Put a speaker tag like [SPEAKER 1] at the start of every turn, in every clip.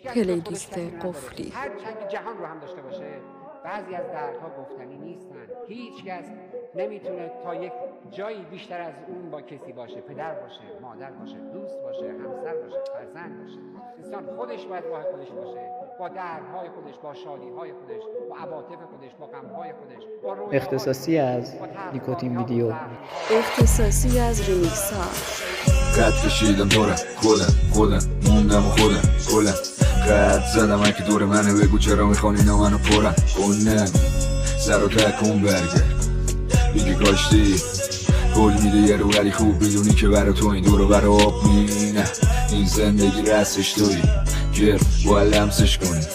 [SPEAKER 1] پلیلیست قفلی.
[SPEAKER 2] هر جنگ جهان رو هم داشته باشه، بعضی از دردها گفتنی نیستن. هیچ کس نمیتونه تا یک جایی بیشتر از اون با کسی باشه، پدر باشه، مادر باشه، دوست باشه، همسر باشه، فرزند باشه. انسان خودش باید راه خودش باشه، با دردهای خودش، با شادیهای خودش، با عواطف خودش، با غمهای خودش، با رویاهای
[SPEAKER 3] اختصاصی از نیکوتین ویدیو.
[SPEAKER 1] اختصاصی از ریمیکس‌ها.
[SPEAKER 4] قد کشیدم دورم خودم موندم و خودم قد زدم هر که دور منه، بگو چرا میخوان اینا منو پرن کنن. سر و تکون برگرد میگه کاشتی گل میده یه رو، ولی خوب بدونی که برا تو این دورو برا آب مینه. این زندگی رسش توی گر باید لمسش کنی،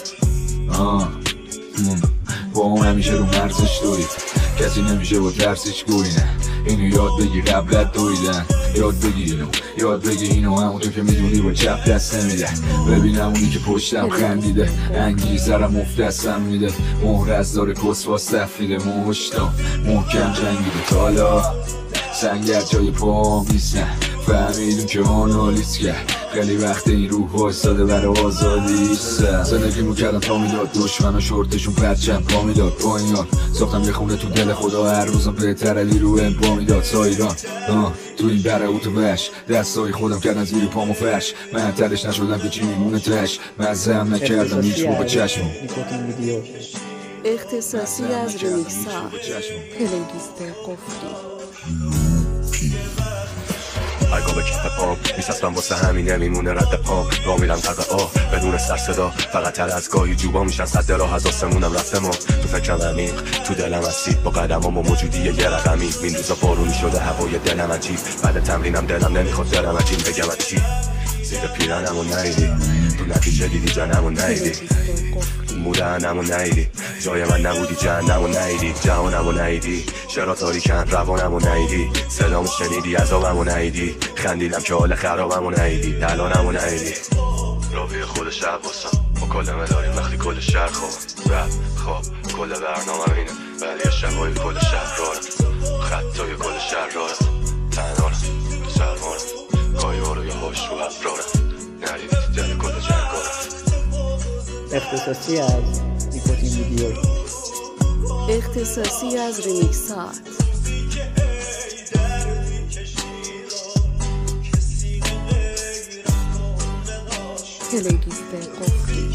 [SPEAKER 4] با اون همیشه رو مرزش توی کسی نمیشه با ترسش گوی. نه اینو یاد بگی قبلت دویدن، یاد بگی اینو همونطور که میدونی با چپ دست نمیده. ببینم اونی که پشتم خندیده، انگیزرم مفتستم میده. مهر از داره کسواس تفریده، مشتا محکم جنگیده. تا حالا سنگر جای پام نیستن، فهمیدون که آنالیز کرد. خیلی وقت این روح وایستاده برای آزادی. زندگیمو کردم تا میداد، دشمن و شورتشون پرچم پا میداد. با این حال ساختم یه خونه تو دل خدا، هر روزم بهتر علی رو امپا میداد. سایران تو این بره اوتوبش، دستای خودم کردن زیر پامو فرش. من ترش نشدم که چی میمونه تش، مزهم نکردم هیچ با چشم.
[SPEAKER 1] اختصاصی از ریمیکس‌ها. پلیلیست قفلی.
[SPEAKER 5] هرگاه به کف پام میسستم واسه همینه میمونه رد پام. را میرم طرق آه بدون سر صدا، فقط تر از گاهی جوبا میشن صد راه از آسمونم رفته ما. تو فکرم عمیق تو دلم هستی، با قدمام و موجودی یه رقمی. این روزا بارونی شده هوای دلم عجیب، بعد تمرینم دلم نمیخواد دلم عجیب. بگم چی زیر پیرنمو نیدی، تو نتیجه دیدی جنمو نیدی. مودنمو نیدی، جای من نبودی جهنمو نیدی. جهانمو نیدی، چرا تاریکن روانمو نیدی. صدامو شنیدی عذابمو نیدی، خندیدم که حال خرابمو نیدی. الانمو نیدی، راوی خود شب باسم با کلمه داریم وقتی کل شهر خواب رب خواب. کل برنامه اینه ولی شبای کل شهر رارم، خطای کل شهر رارم. تنهارم تو سرمارم، گاهی بارو یا هاش رو افرارم. ندیدی دل کل جنگارم.
[SPEAKER 3] اختصاصی از نیکوتین ویدیو.
[SPEAKER 1] اختصاصی از ریمیکس‌ها. پلیلیست قفلی.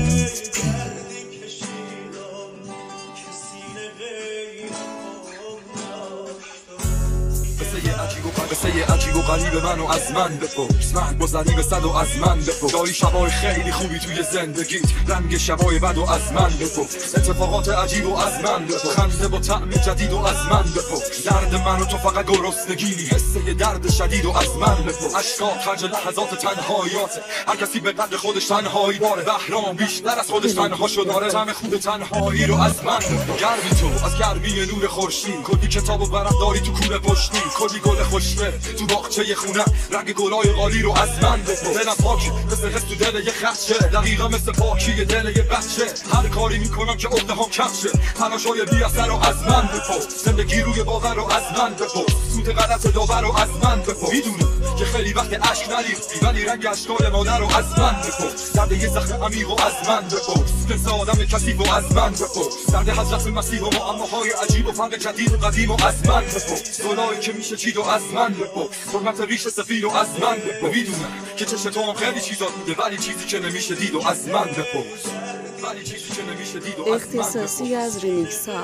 [SPEAKER 6] قصه عجیب و غریب منو از من بپرس، من با ضریب صد و از من بپرس. داری شبای خیلی خوبی توی زندگیت، رنگ شبای بد و از من بپرس. اتفاقات عجیب و از من بپرس، خنده با طعم جدید و از من بپرس. درد منو تو فقط گرسنگی، حسه درد شدید و از من بپرس. اشکات خرج لحظات تنهاییاته، هر کسی به قدر خودش تنهایی داره. بهرام بیشتر از خودش تنها شو داره، طعم خوب تنهایی رو از من بپرس. گرمی تو از گرمی نور خورشید، کلی کتابو برام داری تو کوله پشتی. کلی گل خوشبه تو باغچه خونه، رنگ گلای قالی رو از من بپرس. دلم پاک مثل حس تو دل یه خدشه، دقیقا مثل پاکی دل یه بچه. هر کاری میکنم که عقده هم کم شه، تلاشای بی اثر رو از من بپرس. زندگی روی باور رو از من بپرس، سوت غلط داور رو از من بپرس. میدونم که خیلی وقت اشک نریختی، ولی رنگ اشکال مادر رو از من بپرس. درد یه زخم عمیق رو از من بپرس، حس آدم کثیف رو از من بپرس. درد حضرت مسیح و معماهای عجیب و فرق جدید و قدیم و از من بپرس. گناهی که میشه چید و از من بپرس، حرمت ریش سفید و از من بپرس. میدونم که چشم تو هم خیلی چیزا بوده، ولی چیزی که نمیشه دید و از من بپرس. ولی چیزی که نمیشه دید و از من بپرس.
[SPEAKER 1] اختصاصی از ریمیکس‌ها.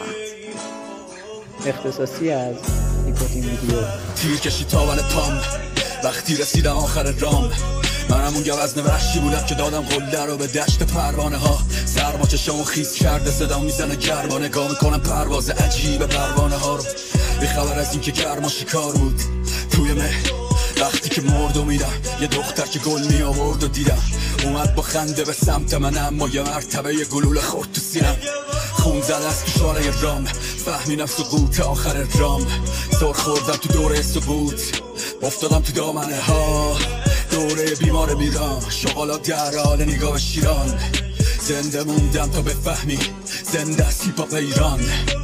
[SPEAKER 3] اختصاصی از نیکوتین ویدیو.
[SPEAKER 6] تیر کشید تا من پام وقتی رسیدم آخر رام. منم اون گوزن وحشی بودم که دادم قله رو به دشت پروانه ها. سرما چشامو خیس کرده، صدا میزنه گرما. نگاه میکنم پرواز عجیب پروانه ها رو، بی خبر از این که گرما شکار بود توی مهر. وقتی که مرد و میرم، یه دختر که گل می آورد و دیدم اومد با خنده به سمت من، اما یه مرتبه یه گلوله خورد تو سینم. خون زد از کشاره رام، فهمیدم سقوط آخر رام. سر خوردم تو دوره سقوط، افتادم تو دامنه ها. دوره بیمار میرم، شغالا در حال نگاه شیران. زنده موندم تا بفهمی زنده است هیپ هاپ ایران.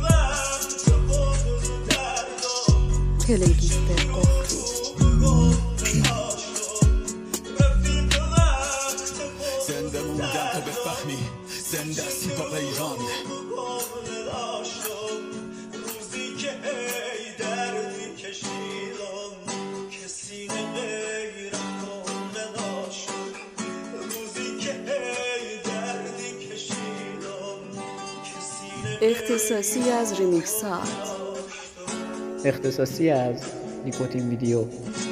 [SPEAKER 1] پلیلیست قفلی.
[SPEAKER 6] زنده موندم زنده سی با پیغام
[SPEAKER 7] روزی که ای دردی کشیدم کسی غیر کنه ناشد روزی که ای دردی کشیدم کسی
[SPEAKER 1] اختصاصی از ریمیکسات.
[SPEAKER 3] اختصاصی از نیکوتین ویدیو.